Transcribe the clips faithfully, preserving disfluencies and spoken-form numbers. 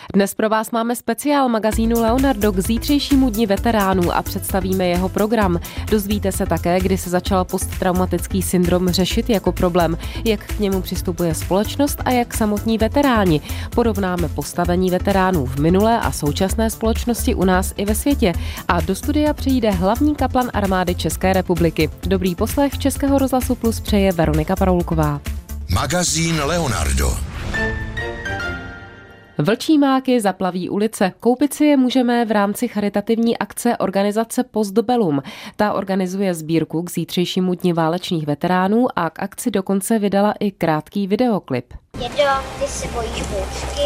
Dnes pro vás máme speciál magazínu Leonardo k zítřejšímu dni veteránů a představíme jeho program. Dozvíte se také, kdy se začal posttraumatický syndrom řešit jako problém, jak k němu přistupuje společnost a jak samotní veteráni. Porovnáme postavení veteránů v minulé a současné společnosti u nás i ve světě. A do studia přijde hlavní kaplan armády České republiky. Dobrý poslech Českého rozhlasu Plus přeje Veronika Paroulková. Magazín Leonardo. Vlčí máky zaplaví ulice. Koupit si je můžeme v rámci charitativní akce organizace Postbellum. Ta organizuje sbírku k zítřejšímu dni válečných veteránů a k akci dokonce vydala i krátký videoklip. Dědo, ty se bojíš bouřky?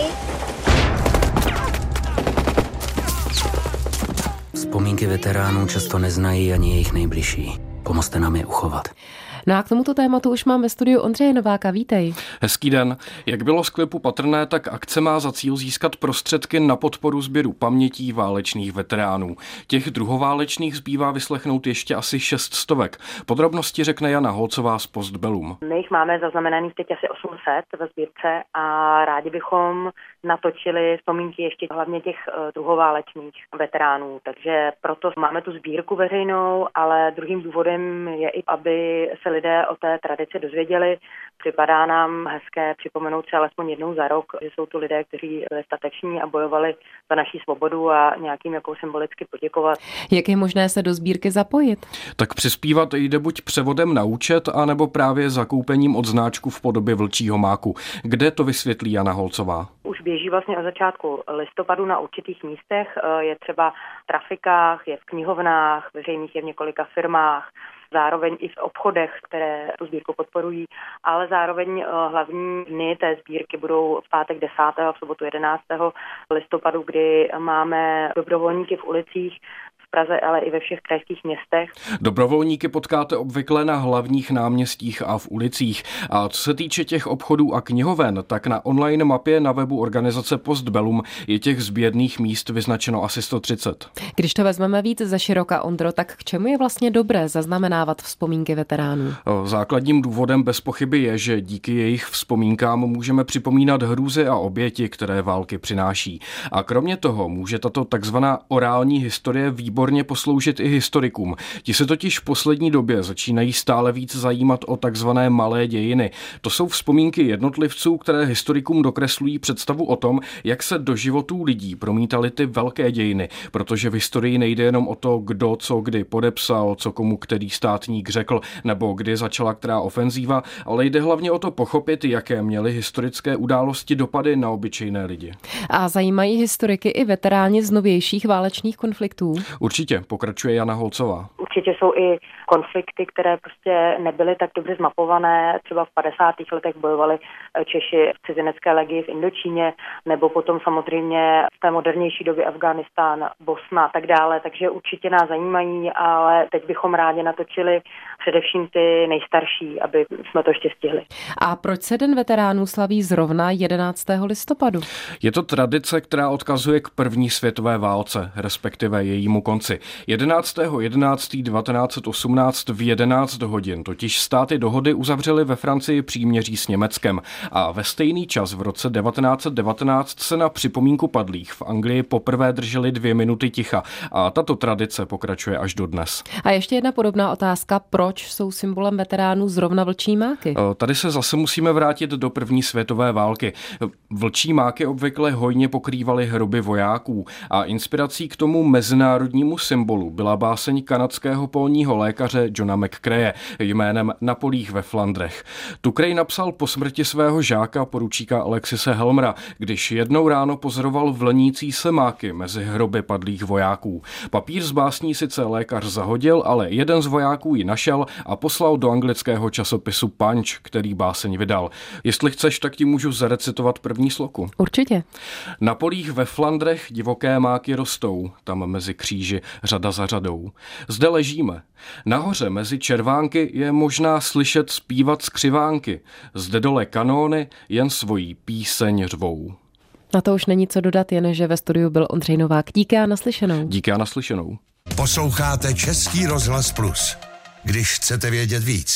Vzpomínky veteránů často neznají ani jejich nejbližší. Pomozte nám je uchovat. No a k tomuto tématu už mám ve studiu Ondřeje Nováka. Vítej. Hezký den. Jak bylo z klipu patrné, tak akce má za cíl získat prostředky na podporu sběru pamětí válečných veteránů. Těch druhoválečných zbývá vyslechnout ještě asi šest stovek. Podrobnosti řekne Jana Holcová z Postbellum. My jich máme zaznamenaných teď asi osm set ve sbírce a rádi bychom natočili vzpomínky ještě hlavně těch druhoválečných veteránů. Takže proto máme tu sbírku veřejnou, ale druhým důvodem je i, aby se lidé o té tradici dozvěděli. Připadá nám hezké připomenout si alespoň jednou za rok, že jsou tu lidé, kteří byli stateční a bojovali za naši svobodu a nějakým jako symbolicky poděkovat. Jak je možné se do sbírky zapojit? Tak přispívat jde buď převodem na účet, anebo právě zakoupením odznáčku v podobě vlčího máku. Kde to vysvětlí Jana Holcová? Už běží vlastně od začátku listopadu na určitých místech. Je třeba v trafikách, je v knihovnách, veřejných je v několika firmách, zároveň i v obchodech, které tu sbírku podporují, ale zároveň hlavní dny té sbírky budou v pátek desátého a v sobotu jedenáctého listopadu, kdy máme dobrovolníky v ulicích v Praze, ale i ve všech krajských městech. Dobrovolníky potkáte obvykle na hlavních náměstích a v ulicích. A co se týče těch obchodů a knihoven, tak na online mapě na webu organizace Postbellum je těch sběrných míst vyznačeno asi sto třicet. Když to vezmeme víc ze široka, Ondro, tak k čemu je vlastně dobré zaznamenávat vzpomínky veteránů? Základním důvodem bez pochyby je, že díky jejich vzpomínkám můžeme připomínat hrůzy a oběti, které války přináší. A kromě toho může tato takzvaná orální historie výborně posloužit i historikům. Ti se totiž v poslední době začínají stále víc zajímat o takzvané malé dějiny. To jsou vzpomínky jednotlivců, které historikům dokreslují představu o tom, jak se do životů lidí promítaly ty velké dějiny, protože v historii nejde jenom o to, kdo co kdy podepsal, co komu který státník řekl, nebo kdy začala která ofenzíva, ale jde hlavně o to pochopit, jaké měly historické události dopady na obyčejné lidi. A zajímají historiky i veteráni z novějších válečných konfliktů? Určitě, pokračuje Jana Holcová. Určitě jsou i konflikty, které prostě nebyly tak dobře zmapované. Třeba v padesátých letech bojovali Češi v cizinecké legii v Indočíně, nebo potom samozřejmě v té modernější době Afghánistán, Bosna a tak dále. Takže určitě nás zajímají, ale teď bychom rádi natočili především ty nejstarší, aby jsme to ještě stihli. A proč se Den veteránů slaví zrovna jedenáctého listopadu? Je to tradice, která odkazuje k první světové válce, respektive jejímu konci. jedenáctého jedenáctého devatenáct set osmnáct v jedenáct hodin totiž státy dohody uzavřely ve Francii příměří s Německem a ve stejný čas v roce devatenáct set devatenáct se na připomínku padlých v Anglii poprvé drželi dvě minuty ticha a tato tradice pokračuje až dodnes. A ještě jedna podobná otázka, proč jsou symbolem veteránů zrovna vlčí máky? Tady se zase musíme vrátit do první světové války. Vlčí máky obvykle hojně pokrývaly hroby vojáků a inspirací k tomu mezinárodnímu symbolu byla báseň kanadského polního lékaře Johna McCrae jménem Na polích ve Flandrech. Tu Cray napsal po smrti svého žáka poručíka Alexise Helmera, když jednou ráno pozoroval vlnící se máky mezi hroby padlých vojáků. Papír z básní sice lékař zahodil, ale jeden z vojáků ji našel a poslal do anglického časopisu Punch, který báseň vydal. Jestli chceš, tak ti můžu zarecitovat první sloku. Určitě. Na polích ve Flandrech divoké máky rostou, tam mezi kříži řada za řadou. Zde ležíme. Nahoře mezi červánky je možná slyšet zpívat skřivánky. Zde dole kanóny jen svojí píseň řvou. Na to už není co dodat, jen že ve studiu byl Ondřej Novák. Díky a naslyšenou. Díky a naslyšenou. Posloucháte Český rozhlas Plus. Když chcete vědět víc.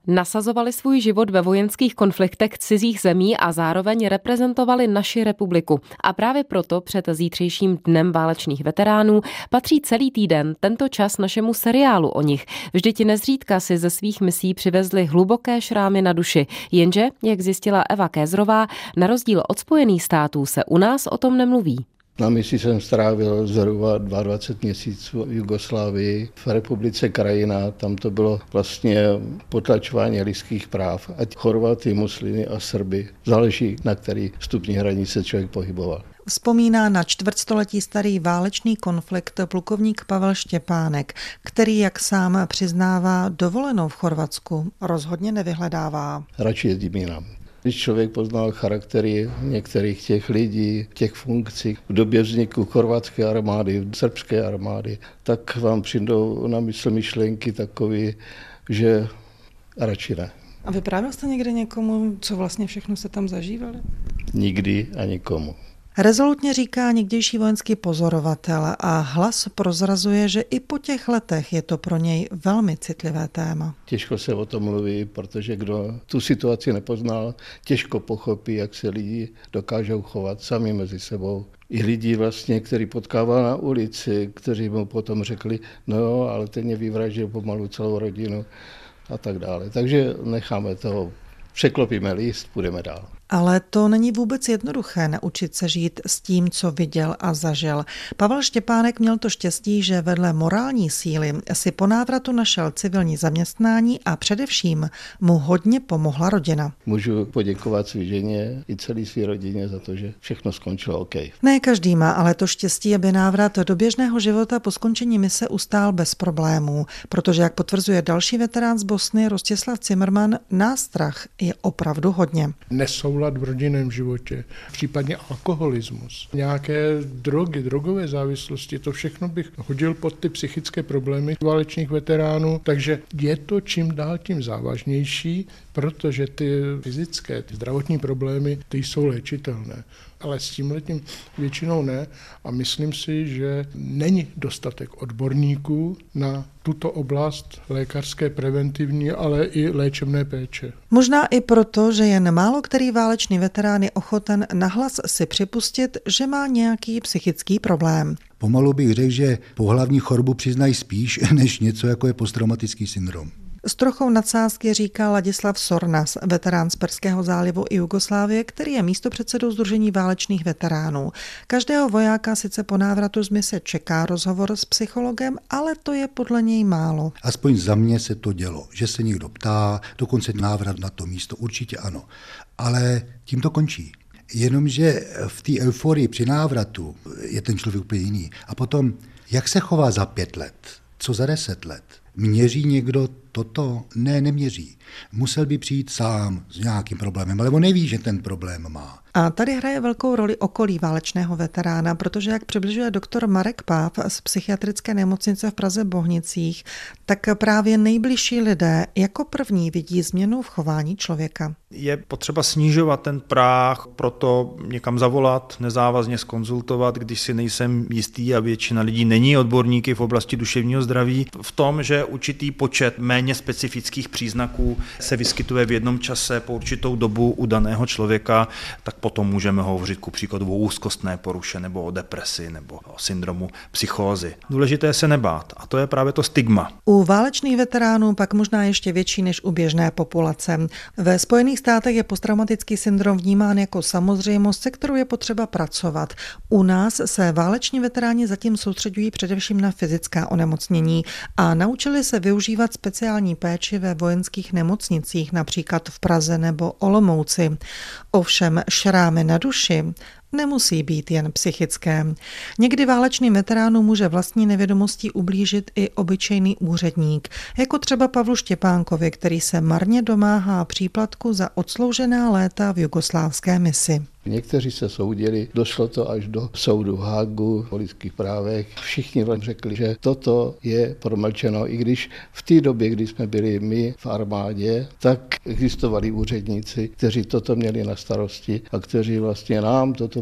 Nasazovali svůj život ve vojenských konfliktech cizích zemí a zároveň reprezentovali naši republiku. A právě proto před zítřejším dnem válečných veteránů patří celý týden tento čas našemu seriálu o nich. Vždyť nezřídka si ze svých misí přivezli hluboké šrámy na duši. Jenže, jak zjistila Eva Kézrová, na rozdíl od Spojených států se u nás o tom nemluví. Na misi jsem strávil zhruba dvacet dva měsíců v Jugoslávii, v republice Krajina, tam to bylo vlastně potlačování lidských práv, ať Chorvaty, muslimy a Srby, záleží na který stupni hranice člověk pohyboval. Vzpomíná na čtvrtstoletí starý válečný konflikt plukovník Pavel Štěpánek, který, jak sám přiznává, dovolenou v Chorvatsku rozhodně nevyhledává. Radši jezdím jinam. Když člověk poznal charaktery některých těch lidí, těch funkcí v době vzniku chorvatské armády, srbské armády, tak vám přijdou na mysl myšlenky takové, že radši ne. A vyprávěl jste někde někomu, co vlastně všechno se tam zažívali? Nikdy a nikomu. Rezolutně říká někdejší vojenský pozorovatel a hlas prozrazuje, že i po těch letech je to pro něj velmi citlivé téma. Těžko se o tom mluví, protože kdo tu situaci nepoznal, těžko pochopí, jak se lidi dokážou chovat sami mezi sebou. I lidi vlastně, který potkával na ulici, kteří mu potom řekli, no jo, ale ten mě vyvraždil pomalu celou rodinu a tak dále. Takže necháme toho, překlopíme list, půjdeme dál. Ale to není vůbec jednoduché naučit se žít s tím, co viděl a zažil. Pavel Štěpánek měl to štěstí, že vedle morální síly si po návratu našel civilní zaměstnání a především mu hodně pomohla rodina. Můžu poděkovat svý ženě i celý svý rodině za to, že všechno skončilo OK. Ne každý má ale to štěstí, aby návrat do běžného života po skončení mise ustál bez problémů, protože, jak potvrzuje další veterán z Bosny Rostislav Cimrman, nástrah je opravdu hodně. Nesoulad v rodinném životě, případně alkoholismus, nějaké drogy, drogové závislosti, to všechno bych hodil pod ty psychické problémy válečných veteránů, takže je to čím dál tím závažnější, protože ty fyzické, ty zdravotní problémy, ty jsou léčitelné. Ale s tímhletím většinou ne a myslím si, že není dostatek odborníků na tuto oblast lékařské, preventivní, ale i léčebné péče. Možná i proto, že jen málo který válečný veterán je ochoten nahlas si připustit, že má nějaký psychický problém. Pomalu bych řekl, že pohlavní chorobu přiznají spíš, než něco jako je posttraumatický syndrom. S trochou nadsázky říká Ladislav Sornas, veterán z Perského zálivu i Jugoslávie, který je místopředsedou Sdružení válečných veteránů. Každého vojáka sice po návratu z mise čeká rozhovor s psychologem, ale to je podle něj málo. Aspoň za mě se to dělo, že se někdo ptá, dokonce návrat na to místo, určitě ano. Ale tím to končí. Jenomže v té euforii při návratu je ten člověk úplně jiný. A potom, jak se chová za pět let, co za deset let? Měří někdo toto? Ne, neměří. Musel by přijít sám s nějakým problémem, ale on neví, že ten problém má. A tady hraje velkou roli okolí válečného veterána, protože jak přibližuje doktor Marek Páv z psychiatrické nemocnice v Praze Bohnicích, tak právě nejbližší lidé jako první vidí změnu v chování člověka. Je potřeba snižovat ten práh, proto někam zavolat, nezávazně zkonzultovat, když si nejsem jistý a většina lidí není odborníky v oblasti duševního zdraví, v tom, že určitý počet méně specifických příznaků se vyskytuje v jednom čase po určitou dobu u daného člověka, tak potom můžeme hovořit ku příkladu o úzkostné poruše nebo o depresi nebo o syndromu psychózy. Důležité je se nebát a to je právě to stigma. U válečných veteránů pak možná ještě větší než u běžné populace. Ve Spojených státech je posttraumatický syndrom vnímán jako samozřejmost, se kterou je potřeba pracovat. U nás se váleční veteráni zatím soustředují především na fyzická onemocnění a naučili se využívat speciální péči ve vojenských nemocnicích, například v Praze nebo Olomouci. Ovšem šrámy na duši nemusí být jen psychické. Někdy válečným veteránům může vlastní nevědomostí ublížit i obyčejný úředník, jako třeba Pavlu Štěpánkovi, který se marně domáhá příplatku za odsloužená léta v jugoslávské misi. Někteří se soudili, došlo to až do soudu v Hágu o lidských právech. Všichni vám řekli, že toto je promlčeno, i když v té době, kdy jsme byli my v armádě, tak existovali úředníci, kteří toto měli na starosti a kteří vlastně nám toto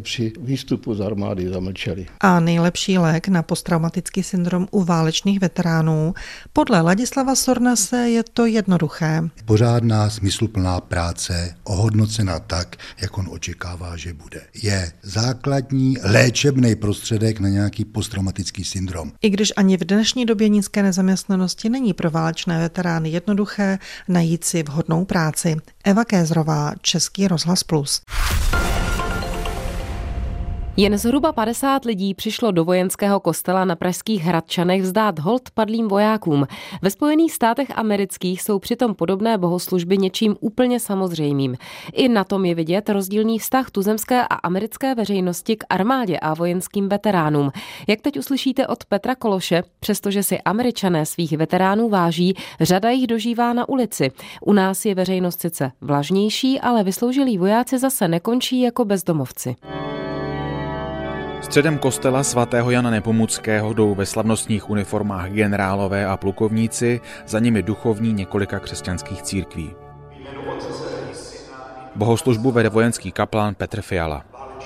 jako při výstupu z armády zamlčeli. A nejlepší lék na posttraumatický syndrom u válečných veteránů? Podle Ladislava Sornase je to jednoduché. Pořádná, smysluplná práce, ohodnocena tak, jak on očekává, že bude. Je základní léčebný prostředek na nějaký posttraumatický syndrom. I když ani v dnešní době nízké nezaměstnanosti není pro válečné veterány jednoduché najít si vhodnou práci. Eva Kézrová, Český rozhlas Plus. Jen zhruba padesát lidí přišlo do vojenského kostela na pražských Hradčanech vzdát hold padlým vojákům. Ve Spojených státech amerických jsou přitom podobné bohoslužby něčím úplně samozřejmým. I na tom je vidět rozdílný vztah tuzemské a americké veřejnosti k armádě a vojenským veteránům. Jak teď uslyšíte od Petra Kološe, přestože si Američané svých veteránů váží, řada jich dožívá na ulici. U nás je veřejnost sice vlažnější, ale vysloužilí vojáci zase nekončí jako bezdomovci. Středem kostela svatého Jana Nepomuckého jdou ve slavnostních uniformách generálové a plukovníci, za nimi duchovní několika křesťanských církví. Bohoslužbu vede vojenský kaplán Petr Fiala.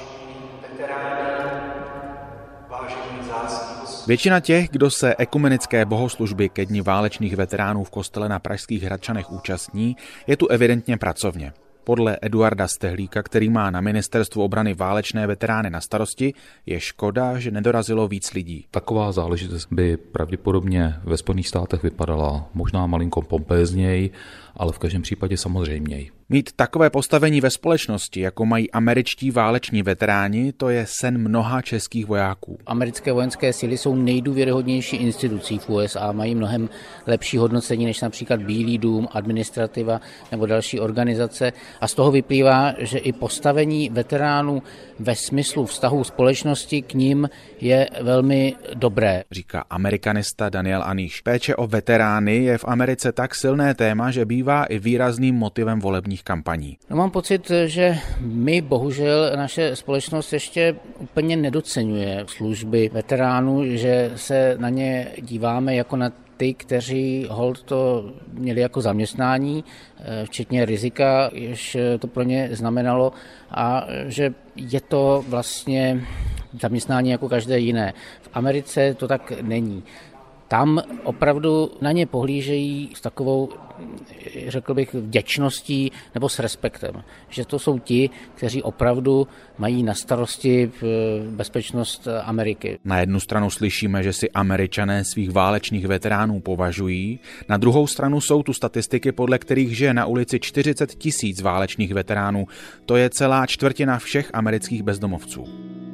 Většina těch, kdo se ekumenické bohoslužby ke dni válečných veteránů v kostele na pražských Hradčanech účastní, je tu evidentně pracovně. Podle Eduarda Stehlíka, který má na ministerstvu obrany válečné veterány na starosti, je škoda, že nedorazilo víc lidí. Taková záležitost by pravděpodobně ve Spojených státech vypadala možná malinko pompézněji, ale v každém případě samozřejměji. Mít takové postavení ve společnosti, jako mají američtí váleční veteráni, to je sen mnoha českých vojáků. Americké vojenské síly jsou nejdůvěryhodnější institucí v U S A, mají mnohem lepší hodnocení než například Bílý dům, administrativa nebo další organizace a z toho vyplývá, že i postavení veteránů ve smyslu vztahu společnosti k nim je velmi dobré. Říká amerikanista Daniel Aníš. Péče o veterány je v Americe tak silné téma, že bývá i výrazným motivem volebních kampaní. No, mám pocit, že my bohužel naše společnost ještě úplně nedoceňuje služby veteránů, že se na ně díváme jako na ty, kteří hold to měli jako zaměstnání, včetně rizika, jež to pro ně znamenalo, a že je to vlastně zaměstnání jako každé jiné. V Americe to tak není. Tam opravdu na ně pohlížejí s takovou, řekl bych, vděčností nebo s respektem. Že to jsou ti, kteří opravdu mají na starosti bezpečnost Ameriky. Na jednu stranu slyšíme, že si Američané svých válečných veteránů považují, na druhou stranu jsou tu statistiky, podle kterých žije na ulici čtyřicet tisíc válečných veteránů. To je celá čtvrtina všech amerických bezdomovců.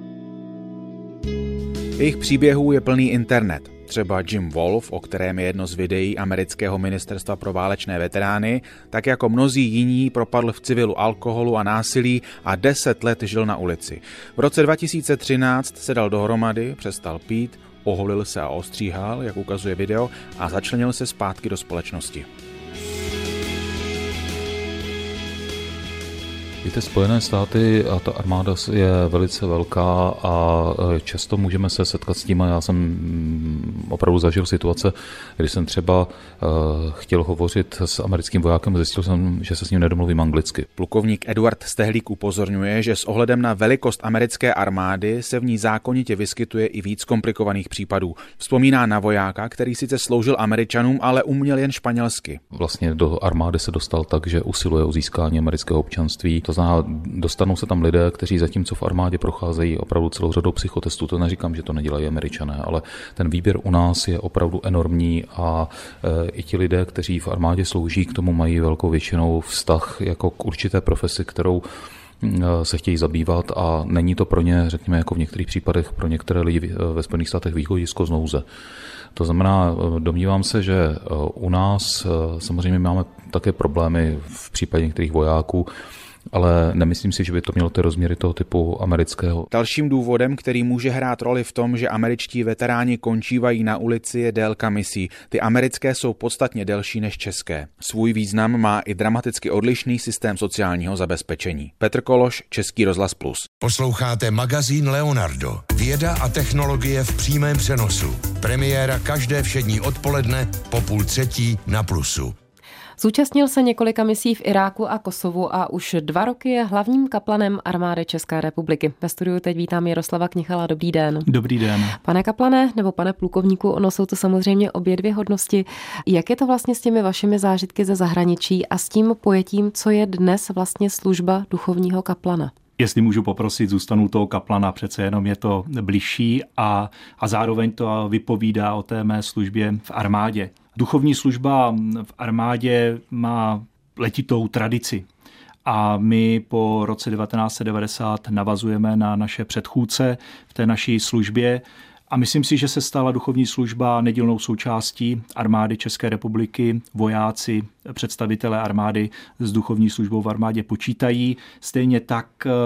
Jejich příběhů je plný internet. Třeba Jim Wolf, o kterém je jedno z videí amerického ministerstva pro válečné veterány, tak jako mnozí jiní propadl v civilu alkoholu a násilí a deset let žil na ulici. V roce dva tisíce třináct se dal dohromady, přestal pít, oholil se a ostříhal, jak ukazuje video, a začlenil se zpátky do společnosti. Víte, Spojené státy a ta armáda je velice velká a často můžeme se setkat s tím, a já jsem opravdu zažil situace, kdy jsem třeba chtěl hovořit s americkým vojákem, zjistil jsem, že se s ním nedomluvím anglicky. Plukovník Eduard Stehlík upozorňuje, že s ohledem na velikost americké armády se v ní zákonitě vyskytuje i víc komplikovaných případů. Vzpomíná na vojáka, který sice sloužil Američanům, ale uměl jen španělsky. Vlastně do armády se dostal tak, že usiluje o získání amerického občanství. To znamená, dostanou se tam lidé, kteří zatímco v armádě procházejí opravdu celou řadou psychotestů. To neříkám, že to nedělají Američané, ale ten výběr u nás je opravdu enormní a e, i ti lidé, kteří v armádě slouží, k tomu mají velkou většinou vztah jako k určité profesi, kterou se chtějí zabývat, a není to pro ně, řekněme, jako v některých případech pro některé lidi ve Spojených státech východisko z nouze. To znamená, domnívám se, že u nás samozřejmě máme také problémy v případě některých vojáků, ale nemyslím si, že by to mělo ty rozměry toho typu amerického. Dalším důvodem, který může hrát roli v tom, že američtí veteráni končívají na ulici, je délka misí. Ty americké jsou podstatně delší než české. Svůj význam má i dramaticky odlišný systém sociálního zabezpečení. Petr Kološ, Český rozhlas Plus. Posloucháte magazín Leonardo. Věda a technologie v přímém přenosu. Premiéra každé všední odpoledne po půl třetí na Plusu. Zúčastnil se několika misí v Iráku a Kosovu a už dva roky je hlavním kaplanem armády České republiky. Ve studiu teď vítám Jaroslava Knichala. Dobrý den. Dobrý den. Pane kaplane nebo pane plukovníku, ono jsou to samozřejmě obě dvě hodnosti. Jak je to vlastně s těmi vašimi zážitky ze zahraničí a s tím pojetím, co je dnes vlastně služba duchovního kaplana? Jestli můžu poprosit, zůstanu toho kaplana, přece jenom je to bližší a, a zároveň to vypovídá o té mé službě v armádě. Duchovní služba v armádě má letitou tradici a my po roce devatenáct set devadesát navazujeme na naše předchůdce v té naší službě. A myslím si, že se stala duchovní služba nedílnou součástí armády České republiky. Vojáci, představitelé armády s duchovní službou v armádě počítají. Stejně tak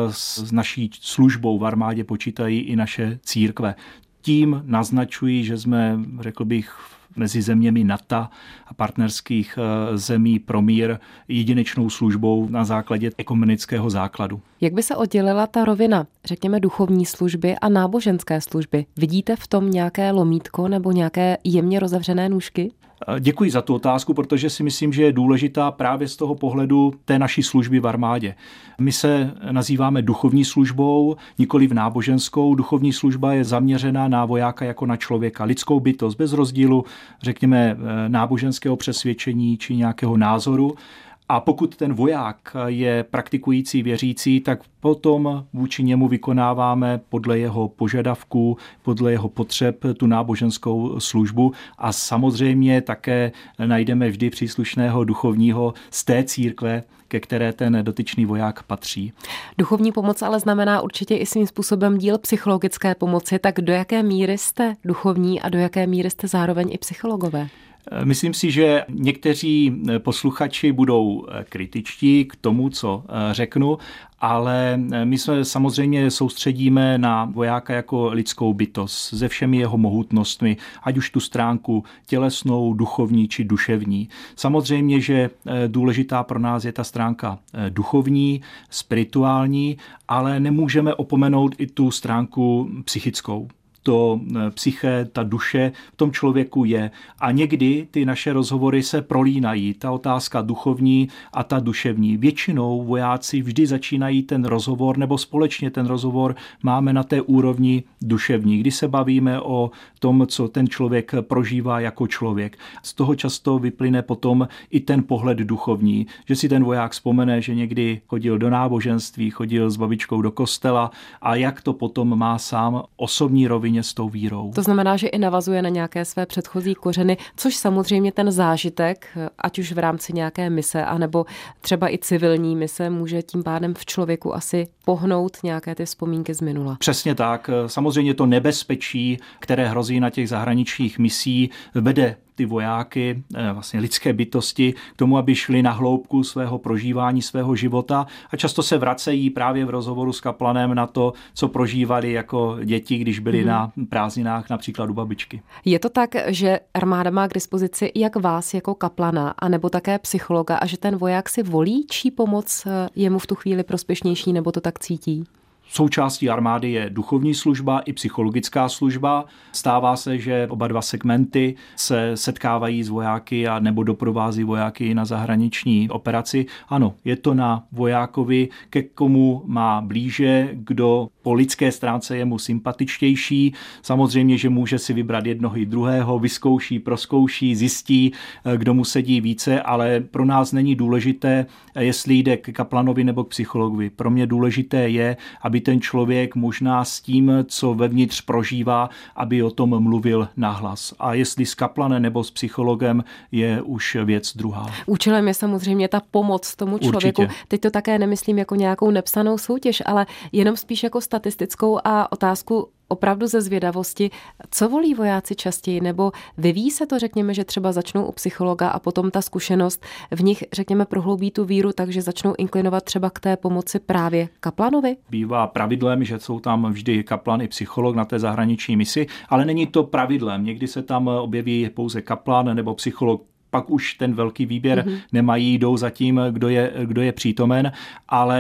s naší službou v armádě počítají i naše církve. Tím naznačují, že jsme, řekl bych, mezi zeměmi NATO a partnerských zemí pro mír jedinečnou službou na základě ekumenického základu. Jak by se oddělila ta rovina, řekněme, duchovní služby a náboženské služby? Vidíte v tom nějaké lomítko nebo nějaké jemně rozevřené nůžky? Děkuji za tu otázku, protože si myslím, že je důležitá právě z toho pohledu té naší služby v armádě. My se nazýváme duchovní službou, nikoli v náboženskou. Duchovní služba je zaměřená na vojáka jako na člověka, lidskou bytost, bez rozdílu, řekněme, náboženského přesvědčení či nějakého názoru. A pokud ten voják je praktikující věřící, tak potom vůči němu vykonáváme podle jeho požadavků, podle jeho potřeb tu náboženskou službu a samozřejmě také najdeme vždy příslušného duchovního z té církve, ke které ten dotyčný voják patří. Duchovní pomoc ale znamená určitě i svým způsobem díl psychologické pomoci, tak do jaké míry jste duchovní a do jaké míry jste zároveň i psychologové? Myslím si, že někteří posluchači budou kritičtí k tomu, co řeknu, ale my se samozřejmě soustředíme na vojáka jako lidskou bytost se všemi jeho mohutnostmi, ať už tu stránku tělesnou, duchovní či duševní. Samozřejmě, že důležitá pro nás je ta stránka duchovní, spirituální, ale nemůžeme opomenout i tu stránku psychickou. To psyché, ta duše v tom člověku je. A někdy ty naše rozhovory se prolínají. Ta otázka duchovní a ta duševní. Většinou vojáci vždy začínají ten rozhovor, nebo společně ten rozhovor máme na té úrovni duševní, kdy se bavíme o tom, co ten člověk prožívá jako člověk. Z toho často vyplyne potom i ten pohled duchovní, že si ten voják vzpomene, že někdy chodil do náboženství, chodil s babičkou do kostela a jak to potom má sám osobní rovině s tou vírou. To znamená, že i navazuje na nějaké své předchozí kořeny, což samozřejmě ten zážitek, ať už v rámci nějaké mise, anebo třeba i civilní mise, může tím pádem v člověku asi pohnout nějaké ty vzpomínky z minula. Přesně tak. Samozřejmě to nebezpečí, které hrozí na těch zahraničních misí, vede ty vojáky, vlastně lidské bytosti, k tomu, aby šli na hloubku svého prožívání, svého života a často se vracejí právě v rozhovoru s kaplanem na to, co prožívali jako děti, když byli hmm. na prázdninách například u babičky. Je to tak, že armáda má k dispozici jak vás jako kaplana, anebo také psychologa a že ten voják si volí, čí pomoc je mu v tu chvíli prospěšnější, nebo to tak cítí? Součástí armády je duchovní služba i psychologická služba. Stává se, že oba dva segmenty se setkávají s vojáky a nebo doprovází vojáky na zahraniční operaci. Ano, je to na vojákovi, ke komu má blíže, kdo po lidské stránce je mu sympatičtější. Samozřejmě, že může si vybrat jednoho i druhého, vyzkouší, prozkouší, zjistí, kdo mu sedí více, ale pro nás není důležité, jestli jde k kaplanovi nebo k psychologovi. Pro mě důležité je, aby ten člověk možná s tím, co vevnitř prožívá, aby o tom mluvil nahlas. A jestli s kaplanem nebo s psychologem je už věc druhá. Účelem je samozřejmě ta pomoc tomu člověku. Určitě. Teď to také nemyslím jako nějakou nepsanou soutěž, ale jenom spíš jako statistickou a otázku opravdu ze zvědavosti, co volí vojáci častěji, nebo vyvíjí se to, řekněme, že třeba začnou u psychologa a potom ta zkušenost v nich, řekněme, prohloubí tu víru, takže začnou inklinovat třeba k té pomoci právě kaplanovi? Bývá pravidlem, že jsou tam vždy kaplan i psycholog na té zahraniční misi, ale není to pravidlem. Někdy se tam objeví pouze kaplan nebo psycholog. Pak už ten velký výběr mm-hmm. nemají, jdou za tím, kdo je, kdo je přítomen, ale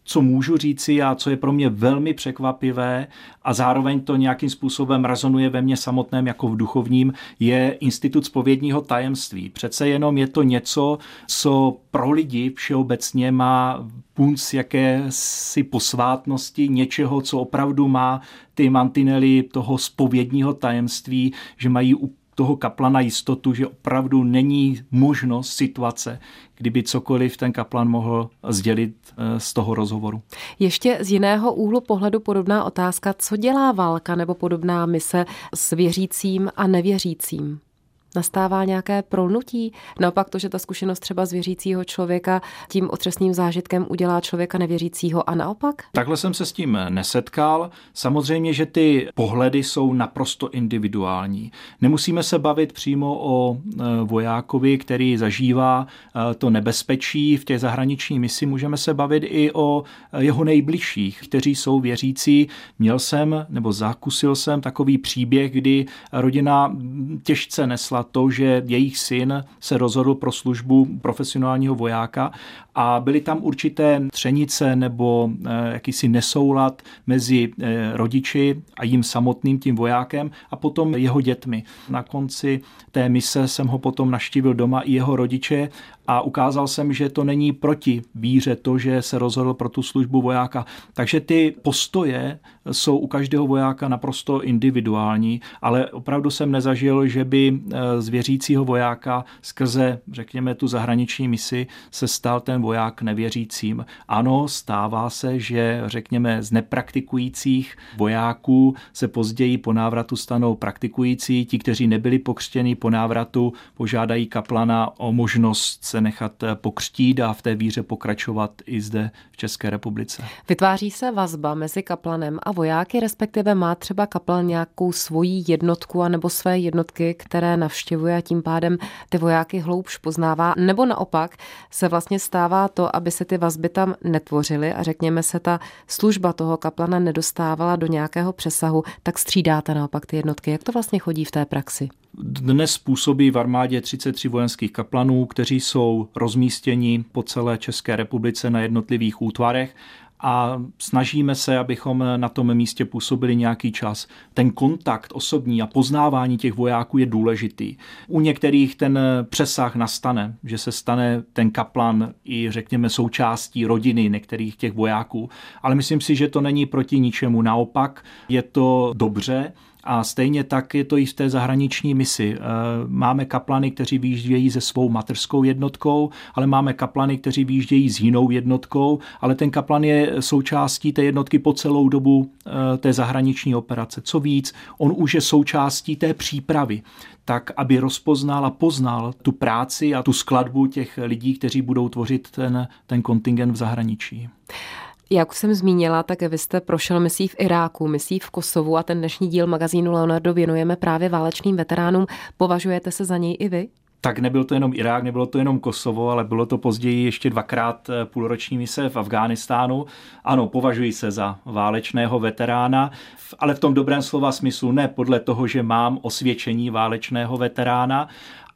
co můžu říci a co je pro mě velmi překvapivé a zároveň to nějakým způsobem rezonuje ve mně samotném jako v duchovním, je institut zpovědního tajemství. Přece jenom je to něco, co pro lidi všeobecně má punc jakési posvátnosti, něčeho, co opravdu má ty mantinely toho zpovědního tajemství, že mají u toho kaplana jistotu, že opravdu není možnost situace, kdyby cokoliv ten kaplan mohl sdělit z toho rozhovoru. Ještě z jiného úhlu pohledu podobná otázka, co dělá válka nebo podobná mise s věřícím a nevěřícím? Nastává nějaké prolnutí? Naopak to, že ta zkušenost třeba z věřícího člověka tím otřesným zážitkem udělá člověka nevěřícího a naopak? Takhle jsem se s tím nesetkal. Samozřejmě, že ty pohledy jsou naprosto individuální. Nemusíme se bavit přímo o vojákovi, který zažívá to nebezpečí v těch zahraniční misi. Můžeme se bavit i o jeho nejbližších, kteří jsou věřící. Měl jsem, nebo zakusil jsem takový příběh, kdy rodina těžce nesla to, že jejich syn se rozhodl pro službu profesionálního vojáka a byly tam určité třenice nebo jakýsi nesoulad mezi rodiči a jím samotným, tím vojákem a potom jeho dětmi. Na konci té mise jsem ho potom navštívil doma i jeho rodiče a ukázal jsem, že to není proti víře to, že se rozhodl pro tu službu vojáka. Takže ty postoje jsou u každého vojáka naprosto individuální, ale opravdu jsem nezažil, že by z věřícího vojáka skrze, řekněme, tu zahraniční misi se stal ten voják nevěřícím. Ano, stává se, že, řekněme, z nepraktikujících vojáků se později po návratu stanou praktikující. Ti, kteří nebyli pokřtěni po návratu, požádají kaplana o možnost se nechat pokřtít a v té víře pokračovat i zde v České republice. Vytváří se vazba mezi kaplanem a vojáky, respektive má třeba kaplan nějakou svoji jednotku anebo své jednotky, které navštěvuje a tím pádem ty vojáky hloubš poznává, nebo naopak se vlastně stává to, aby se ty vazby tam netvořily a řekněme se ta služba toho kaplana nedostávala do nějakého přesahu, tak střídáte naopak ty jednotky. Jak to vlastně chodí v té praxi? Dnes působí v armádě třicet tři vojenských kaplanů, kteří jsou rozmístěni po celé České republice na jednotlivých útvarech a snažíme se, abychom na tom místě působili nějaký čas. Ten kontakt osobní a poznávání těch vojáků je důležitý. U některých ten přesah nastane, že se stane ten kaplan i řekněme součástí rodiny některých těch vojáků, ale myslím si, že to není proti ničemu. Naopak je to dobře. A stejně tak je to i v té zahraniční misi. Máme kaplany, kteří vyjíždějí se svou mateřskou jednotkou, ale máme kaplany, kteří vyjíždějí s jinou jednotkou, ale ten kaplan je součástí té jednotky po celou dobu té zahraniční operace. Co víc, on už je součástí té přípravy, tak aby rozpoznal a poznal tu práci a tu skladbu těch lidí, kteří budou tvořit ten, ten kontingent v zahraničí. Jak už jsem zmínila, tak vy jste prošel misí v Iráku, misí v Kosovu a ten dnešní díl magazínu Leonardo věnujeme právě válečným veteránům. Považujete se za něj i vy? Tak nebyl to jenom Irák, nebylo to jenom Kosovo, ale bylo to později ještě dvakrát půlroční mise v Afghánistánu. Ano, považuji se za válečného veterána, ale v tom dobrém slova smyslu ne podle toho, že mám osvědčení válečného veterána,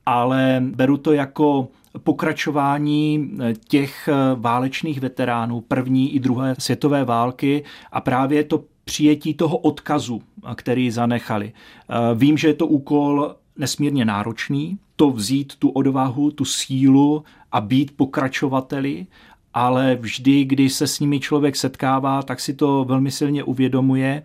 ale beru to jako pokračování těch válečných veteránů první i druhé světové války a právě to přijetí toho odkazu, který zanechali. Vím, že je to úkol nesmírně náročný, to vzít tu odvahu, tu sílu a být pokračovateli, ale vždy, když se s nimi člověk setkává, tak si to velmi silně uvědomuje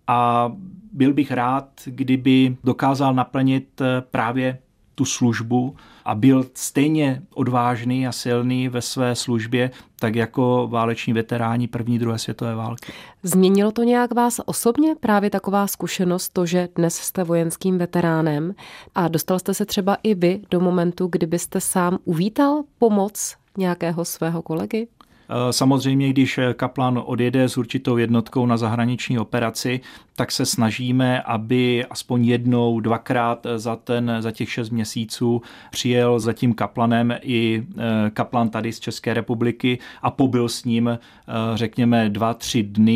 a byl bych rád, kdyby dokázal naplnit právě tu službu a byl stejně odvážný a silný ve své službě, tak jako váleční veteráni první, druhé světové války. Změnilo to nějak vás osobně právě taková zkušenost, to, že dnes jste vojenským veteránem a dostal jste se třeba i vy do momentu, kdybyste sám uvítal pomoc nějakého svého kolegy? Samozřejmě, když kaplan odjede s určitou jednotkou na zahraniční operaci, tak se snažíme, aby aspoň jednou, dvakrát za, ten, za těch šest měsíců přijel za tím kaplanem i kaplan tady z České republiky a pobyl s ním, řekněme, dva, tři dny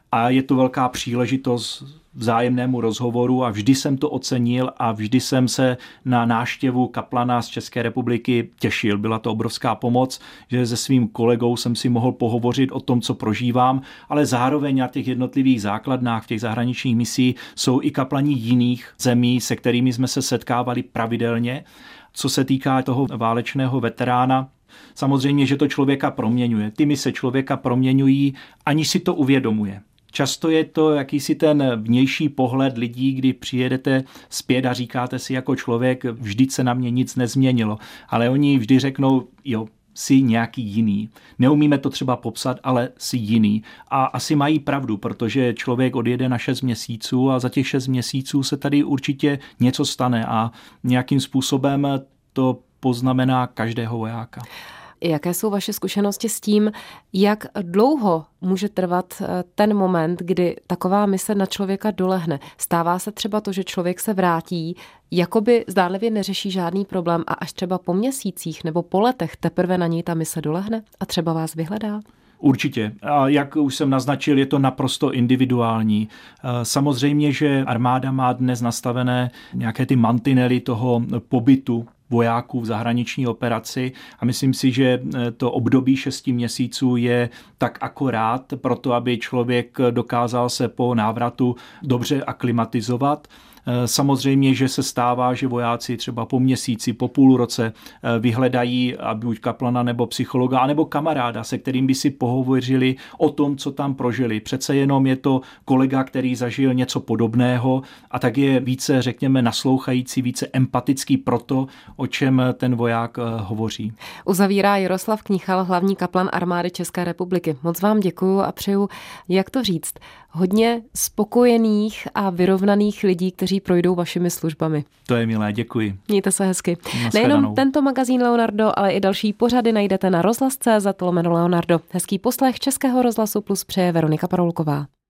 a je to velká příležitost vzájemnému rozhovoru a vždy jsem to ocenil a vždy jsem se na návštěvu kaplana z České republiky těšil. Byla to obrovská pomoc, že se svým kolegou jsem si mohl pohovořit o tom, co prožívám, ale zároveň na těch jednotlivých základnách v těch zahraničních misích jsou i kaplani jiných zemí, se kterými jsme se setkávali pravidelně. Co se týká toho válečného veterána, samozřejmě, že to člověka proměňuje. Ty mise člověka proměňují, aniž si to uvědomuje. Často je to jakýsi ten vnější pohled lidí, kdy přijedete zpět a říkáte si jako člověk, vždyť se na mě nic nezměnilo. Ale oni vždy řeknou, jo, jsi nějaký jiný. Neumíme to třeba popsat, ale jsi jiný. A asi mají pravdu, protože člověk odjede na šest měsíců a za těch šest měsíců se tady určitě něco stane a nějakým způsobem to poznamená každého vojáka. Jaké jsou vaše zkušenosti s tím, jak dlouho může trvat ten moment, kdy taková mise na člověka dolehne? Stává se třeba to, že člověk se vrátí, jakoby zdánlivě neřeší žádný problém a až třeba po měsících nebo po letech teprve na něj ta mise dolehne a třeba vás vyhledá? Určitě. A jak už jsem naznačil, je to naprosto individuální. Samozřejmě, že armáda má dnes nastavené nějaké ty mantinely toho pobytu vojáků v zahraniční operaci a myslím si, že to období šesti měsíců je tak akorát pro to, aby člověk dokázal se po návratu dobře aklimatizovat. Samozřejmě, že se stává, že vojáci třeba po měsíci, po půl roce vyhledají buď kaplana nebo psychologa, nebo kamaráda, se kterým by si pohovořili o tom, co tam prožili. Přece jenom je to kolega, který zažil něco podobného a tak je více, řekněme, naslouchající, více empatický pro to, o čem ten voják hovoří. Uzavírá Jaroslav Knichal, hlavní kaplan armády České republiky. Moc vám děkuju a přeju, jak to říct, hodně spokojených a vyrovnaných lidí, kteří projdou vašimi službami. To je milé, děkuji. Mějte se hezky. Nejenom tento magazín Leonardo, ale i další pořady najdete na rozhlas tečka cé zet lomeno Leonardo. Hezký poslech Českého rozhlasu Plus přeje Veronika Paroulková.